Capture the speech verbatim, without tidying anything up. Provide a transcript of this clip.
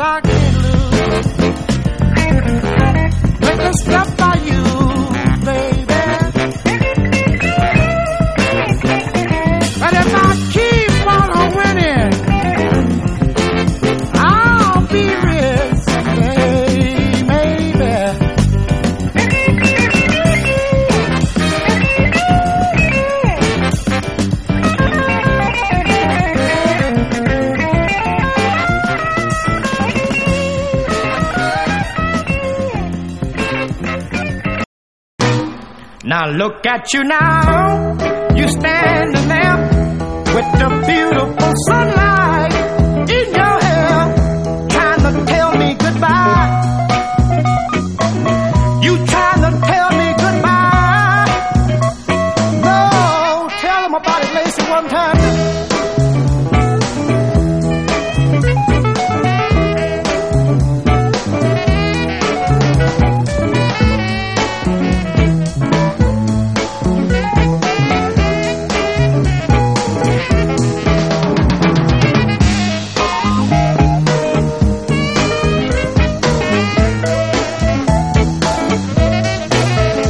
I can't lose. Let me step by you, baby. But if I keep on winning, I'll be rich, hey, maybe. Now look at you now, you standing there with the beautiful sunlight.